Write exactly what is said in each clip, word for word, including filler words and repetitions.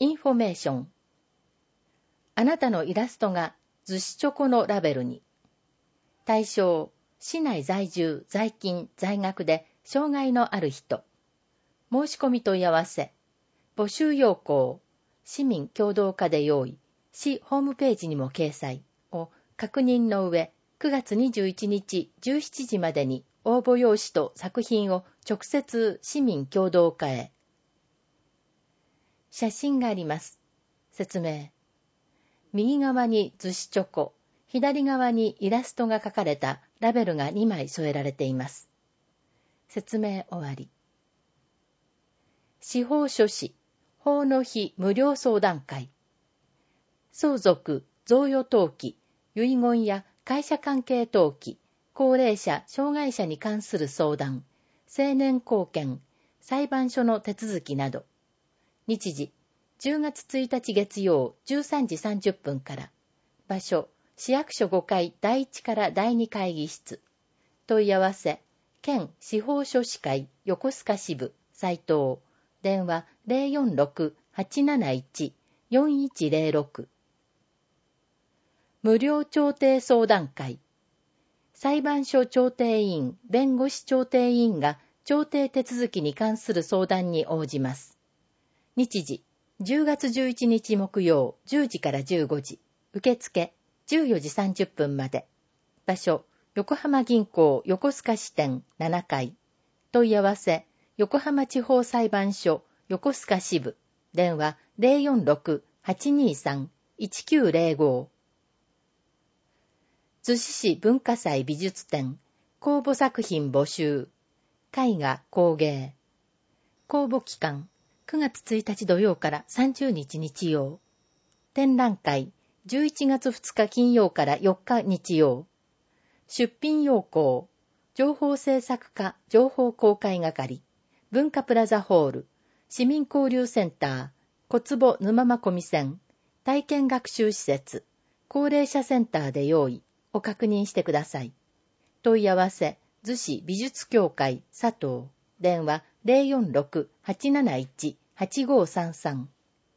インフォメーション。あなたのイラストが図紙チョコのラベルに。対象、市内在住、在勤、在学で障害のある人。申し込み問い合わせ。募集要項。市民共同課で用意。市ホームページにも掲載を確認の上、くがつにじゅういちにちじゅうしちじまでに応募用紙と作品を直接市民共同課へ。写真があります。説明。右側に図紙チョコ、左側にイラストが描かれたラベルがにまい添えられています。説明終わり。司法書士、法の日無料相談会。相続、贈与登記、遺言や会社関係登記、高齢者、障害者に関する相談、成年後見、裁判所の手続きなど。日時、じゅうがつついたち月曜じゅうさんじさんじゅっぷんから。場所、市役所ごかいだいいちからだいに会議室。問い合わせ、県司法書士会横須賀支部、斉藤。電話 ゼロよんろく はちなないち よんいちゼロろく。無料調停相談会。裁判所調停委員、弁護士調停委員が調停手続きに関する相談に応じます。日時、じゅうがつじゅういちにち木曜じゅうじからじゅうごじ。受付、じゅうよじさんじゅっぷんまで。場所、横浜銀行横須賀支店ななかい。問い合わせ、横浜地方裁判所横須賀支部。電話 ゼロよんろく はちにさん いちきゅうゼロご。逗子市文化祭美術展、公募作品募集。絵画工芸。公募期間、くがつついたち土曜からさんじゅうにち日曜。展覧会、じゅういちがつふつか金曜からよっか日曜。出品要項、情報制作課情報公開係、文化プラザホール、市民交流センター、小坪沼まこみ線、体験学習施設、高齢者センターで用意を確認してください。問い合わせ、逗子美術協会佐藤、電話 ゼロよんろく はちなないち はちごさんさん。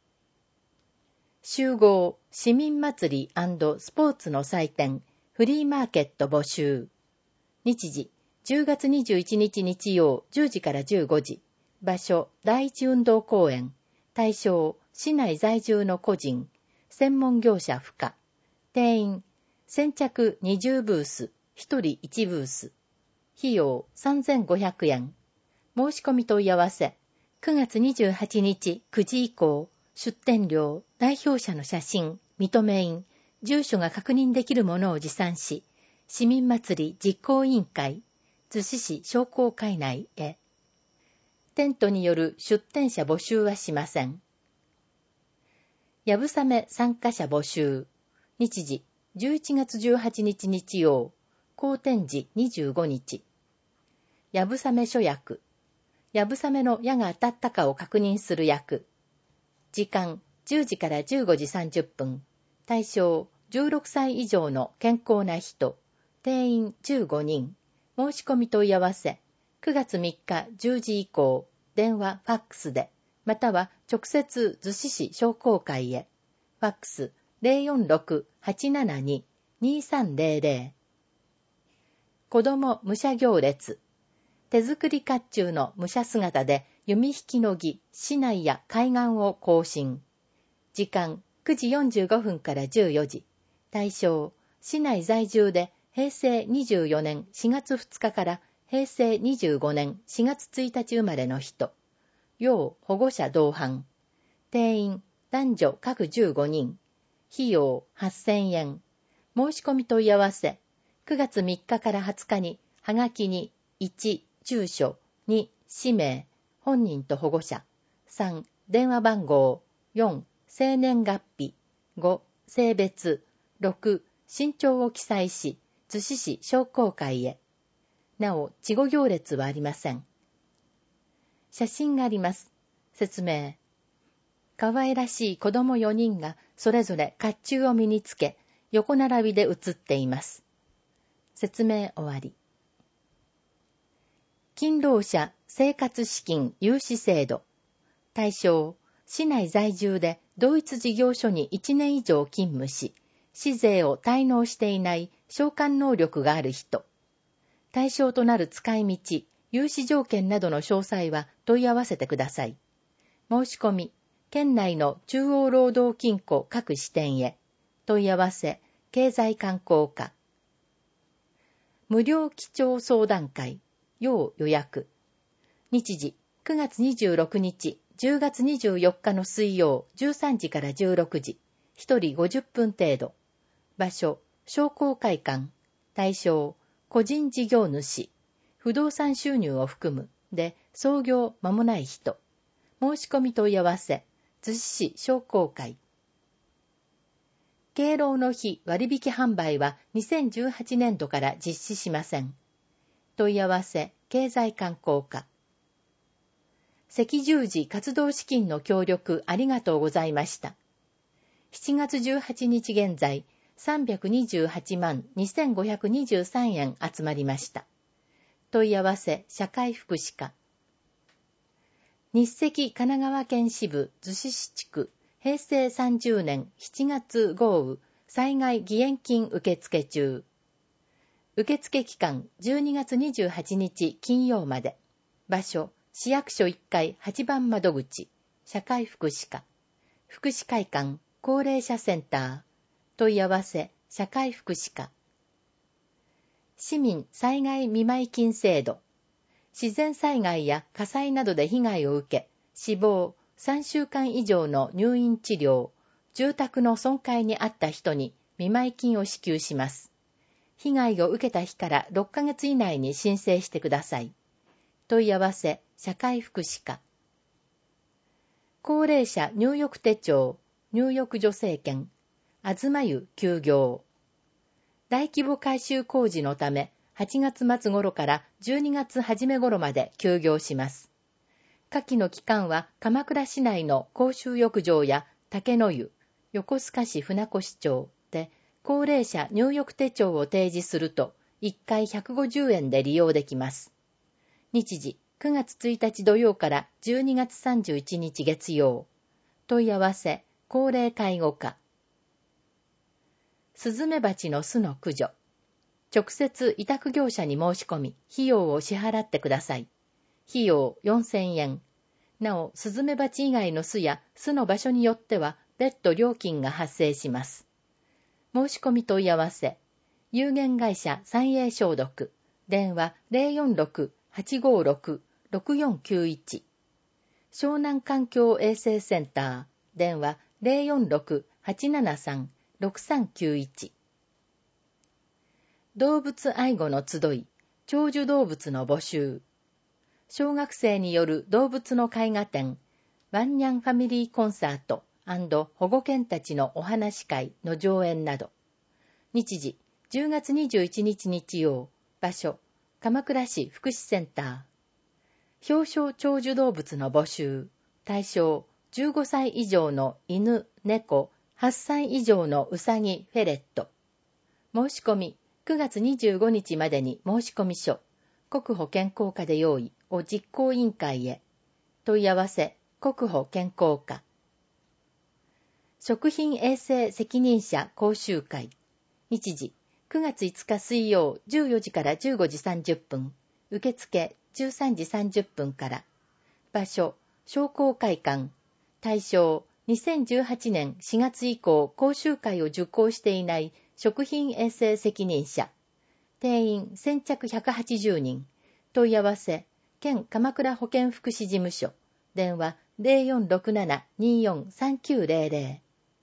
集合、市民祭り&スポーツの祭典、フリーマーケット募集。日時、じゅうがつにじゅういちにち日曜じゅうじからじゅうごじ。場所、第一運動公園。対象、市内在住の個人。専門業者不可。定員、先着にじゅうブース、ひとりいちブース。費用さんぜんごひゃくえん。申し込み問い合わせ、くがつにじゅうはちにちくじ以降、出店料、代表者の写真、認め印、住所が確認できるものを持参し、市民祭り実行委員会、逗子市商工会内へ。テントによる出店者募集はしません。やぶさめ参加者募集。日時、じゅういちがつじゅうはちにち日曜、公展時にじゅうごにち。やぶさめ諸役。やぶさめの矢が当たったかを確認する役。時間、じゅうじからじゅうごじさんじゅっぷん。対象、じゅうろくさい以上の健康な人。定員じゅうごにん。申し込み問い合わせ。くがつみっかじゅうじ以降、電話、ファックスで、または直接逗子市商工会へ。ファックス ゼロよんろく はちななに にさんゼロゼロ。子供武者行列。手作り甲冑の武者姿で弓引きの儀、市内や海岸を行進。時間くじよんじゅうごふんからじゅうよじ。対象、市内在住でへいせいにじゅうよねんしがつふつかからへいせいにじゅうごねんしがつついたち生まれの人。要保護者同伴。定員、男女各じゅうごにん。費用はっせんえん。申し込み問い合わせ。くがつみっかからはつかに、はがきにいち、住所、に、氏名、本人と保護者。さん、電話番号。よん、生年月日。ご、性別。ろく、身長を記載し、逗子市商工会へ。なお、稚児行列はありません。写真があります。説明。可愛らしい子供よにんがそれぞれ甲冑を身につけ、横並びで写っています。説明終わり。勤労者生活資金融資制度。対象、 市内在住で同一事業所にいちねん以上勤務し、市税を滞納していない償還能力がある人。対象となる使い道、融資条件などの詳細は問い合わせてください。申し込み、県内の中央労働金庫各支店へ。問い合わせ、経済観光課。無料基調相談会、要予約。日時、くがつにじゅうろくにち、じゅうがつにじゅうよっかの水曜、じゅうさんじからじゅうろくじ、ひとりごじゅっぷん程度。場所、商工会館。対象、個人事業主。不動産収入を含む。で、創業間もない人。申し込み問い合わせ、逗子市商工会。敬老の日割引販売はにせんじゅうはちねんどから実施しません。問い合わせ、経済観光課。赤十字活動資金の協力ありがとうございました。しちがつじゅうはちにち現在、さんびゃくにじゅうはちまんにせんごひゃくにじゅうさんえん集まりました。問い合わせ、社会福祉課。日赤神奈川県支部逗子市地区、へいせいさんじゅうねんしちがつ豪雨災害義援金受付中。受付期間じゅうにがつにじゅうはちにち金曜まで。場所、市役所いっかいはちばん窓口、社会福祉課。福祉会館、高齢者センター。問い合わせ、社会福祉課。市民災害見舞金制度。自然災害や火災などで被害を受け、死亡、さんしゅうかん以上の入院治療、住宅の損壊にあった人に見舞金を支給します。被害を受けた日からろっかげつ以内に申請してください。問い合わせ、社会福祉課。高齢者入浴手帳、入浴助成券、あずま湯休業。大規模改修工事のため、はちがつまつ頃からじゅうにがつはじめ頃まで休業します。夏季の期間は鎌倉市内の公衆浴場や竹の湯、横須賀市船越町で高齢者入浴手帳を提示するといっかいひゃくごじゅうえんで利用できます。日時、くがつついたち土曜からじゅうにがつさんじゅういちにち月曜。問い合わせ、高齢介護課。スズメバチの巣の駆除。直接委託業者に申し込み、費用を支払ってください。費用よんせんえん。なお、スズメバチ以外の巣や巣の場所によっては別途料金が発生します。申し込み問い合わせ。有限会社三栄消毒。電話 ゼロよんろく はちごろく ろくよんきゅういち。湘南環境衛生センター。電話 ゼロよんろく はちななさん ろくさんきゅういち。動物愛護の集い、長寿動物の募集。小学生による動物の絵画展、ワンニャンファミリーコンサート&保護犬たちのお話会の上演など。日時、じゅうがつにじゅういちにち日曜。場所、鎌倉市福祉センター。表彰長寿動物の募集。対象、じゅうごさい以上の犬、猫、はっさい以上のうさぎ、フェレット。申し込み、くがつにじゅうごにちまでに申込書、国保健康課で用意を実行委員会へ。問い合わせ、国保健康課。食品衛生責任者講習会。日時、くがついつか水曜じゅうよじからじゅうごじさんじゅっぷん。受付じゅうさんじさんじゅっぷんから。場所、商工会館。対象、にせんじゅうはちねんしがつ以降講習会を受講していない食品衛生責任者。定員先着ひゃくはちじゅうにん。問い合わせ、県鎌倉保健福祉事務所。電話 ゼロよんろくなな によんさんきゅうゼロゼロ。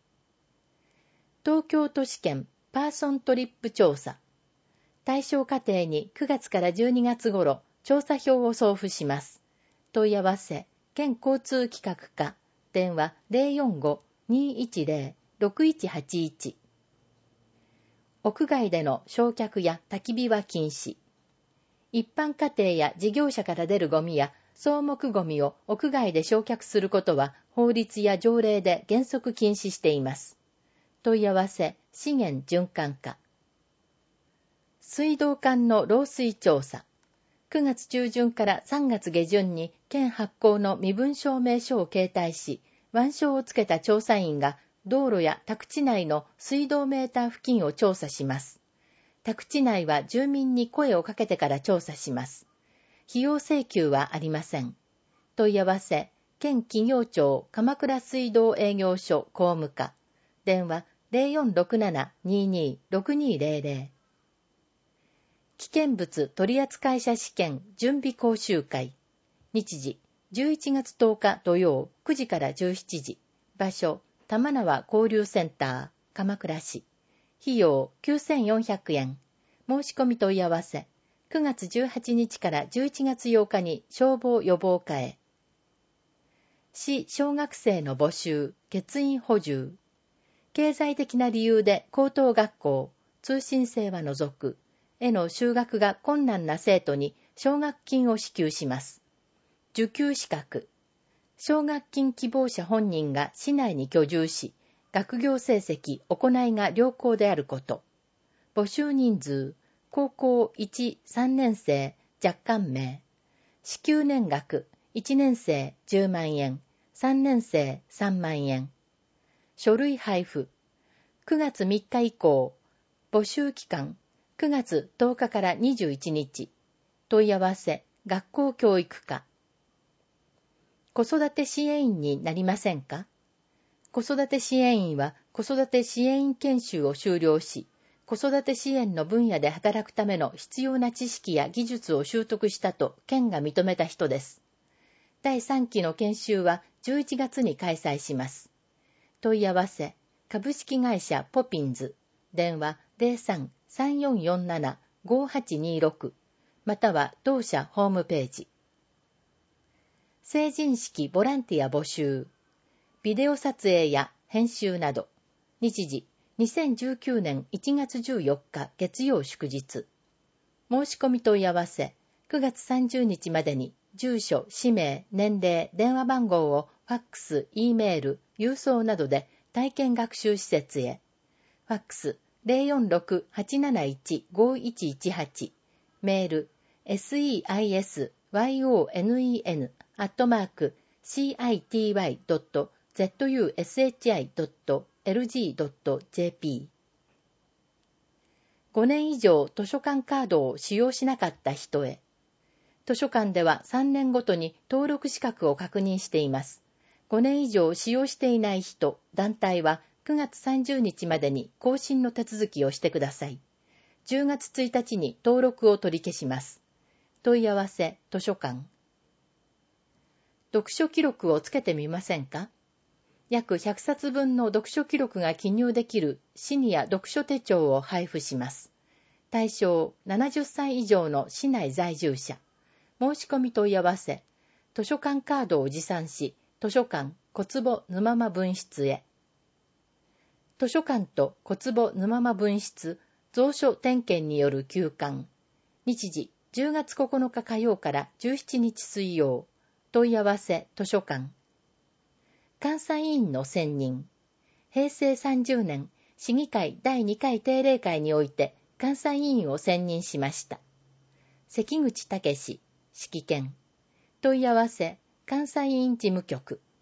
東京都市圏パーソントリップ調査。対象家庭にくがつからじゅうにがつ頃、調査票を送付します。問い合わせ、県交通企画課。電話 ゼロよんご にいちゼロ ろくいちはちいち。屋外での焼却や焚き火は禁止。一般家庭や事業者から出るゴミや草木ゴミを屋外で焼却することは法律や条例で原則禁止しています。問い合わせ、資源循環課。水道管の漏水調査。くがつちゅうじゅんからさんがつげじゅんに県発行の身分証明書を携帯し、 腕章をつけた調査員が道路や宅地内の水道メーター付近を調査します。宅地内は住民に声をかけてから調査します。費用請求はありません。問い合わせ、県企業庁鎌倉水道営業所公務課。電話 ゼロよんろくなな にーにー ろくにーゼロゼロ。危険物取扱者試験準備講習会。日時、じゅういちがつとおか土曜くじからじゅうしちじ。場所、玉縄交流センター、鎌倉市。費用きゅうせんよんひゃくえん。申し込み問い合わせ。くがつじゅうはちにちからじゅういちがつようかに消防予防課へ。市小学生の募集、欠員補充。経済的な理由で高等学校、通信制は除く、への就学が困難な生徒に奨学金を支給します。受給資格。奨学金希望者本人が市内に居住し、学業成績、行いが良好であること。募集人数、高校いち、さんねん生、若干名。支給年額、いちねん生じゅうまんえん、さんねん生さんまんえん。書類配布。くがつみっか以降。募集期間、くがつとおかからにじゅういちにち。問い合わせ、学校教育課。子育て支援員になりませんか？子育て支援員は子育て支援員研修を修了し、子育て支援の分野で働くための必要な知識や技術を習得したと県が認めた人です。だいさんきの研修はじゅういちがつに開催します。問い合わせ、株式会社ポピンズ、電話 ゼロさん さんよんよんなな ごはちにろく、または同社ホームページ。成人式ボランティア募集。ビデオ撮影や編集など。日時、にせんじゅうきゅうねんいちがつじゅうよっか月曜祝日。申し込み問い合わせ、くがつさんじゅうにちまでに住所、氏名、年齢、電話番号をファックス、Eメール、郵送などで体験学習施設へ。ファックス ゼロよんろく はちなないち ごいちいちはち。メール セイスイヨネン アットマーク シーアイティーワイ ドット ゼットユーエスエイチアイ ドット エルジー ドット ジェーピー。ごねん以上図書館カードを使用しなかった人へ。図書館ではさんねんごとに登録資格を確認しています。ごねん以上使用していない人、団体はくがつさんじゅうにちまでに更新の手続きをしてください。じゅうがつついたちに登録を取り消します。問い合わせ、図書館。読書記録をつけてみませんか？約ひゃくさつぶんの読書記録が記入できるシニア読書手帳を配布します。対象ななじゅっさい以上の市内在住者。申し込み問い合わせ、図書館カードを持参し、図書館小坪沼間分室へ。図書館と小坪沼間分室蔵書点検による休館。日時じゅうがつここのか火曜からじゅうしちにち水曜。問い合わせ図書館。監査委員の選任。へいせいさんじゅうねん市議会だいにかい定例会において監査委員を選任しました。関口武史、指揮権。問い合わせ監査委員事務局。